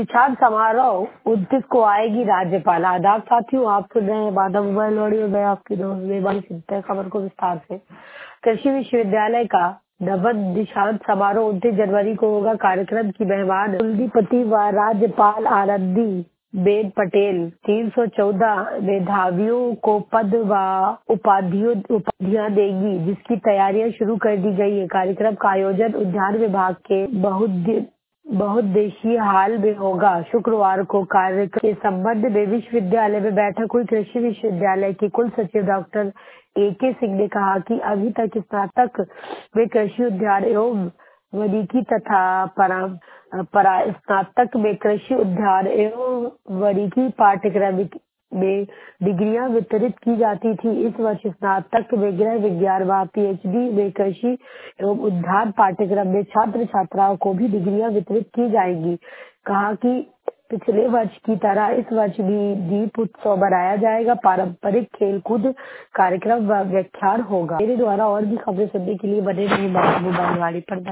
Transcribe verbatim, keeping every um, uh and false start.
दीक्षांत समारोह उनतीस को आएगी राज्यपाल। आदाब साथियों, आप सुन रहे हैं बादा मोबाइल ऑडियो में आपकी दोस्त बेबानी सुनते हैं खबर को विस्तार से। कृषि विश्वविद्यालय का नवम दीक्षांत समारोह उनतीस जनवरी को होगा। कार्यक्रम की मेहमान कुलपति व राज्यपाल आनंदी बेन पटेल तीन सौ चौदह मेधावियों को पद व उपाधियों उपाधियां देंगी, जिसकी तैयारियां शुरू कर दी गई है। कार्यक्रम का आयोजन उद्यान विभाग के बहुत बहुउद्देशीय हाल में होगा। शुक्रवार को कार्यक्रम के संबंध में विश्वविद्यालय में बैठक हुई। कृषि विश्वविद्यालय के कुल सचिव डॉक्टर ए के सिंह ने कहा कि अभी तक स्नातक में कृषि उद्यान एवं वानिकी तथा परा, परा स्नातक में कृषि उद्यान एवं वानिकी पाठ्यक्रम में डिग्रियां वितरित की जाती थी। इस वर्ष स्नातक में गृह विज्ञान व पीएचडी में कृषि एवं उद्यान पाठ्यक्रम में छात्र छात्राओं को भी डिग्रियां वितरित की जाएंगी। कहा कि पिछले वर्ष की तरह इस वर्ष भी दीप उत्सव मनाया जाएगा। पारंपरिक खेलकूद कार्यक्रम व व्याख्यान होगा। मेरे द्वारा और भी खबरें सुनने के लिए बने रहे मोबाइल वाली पर।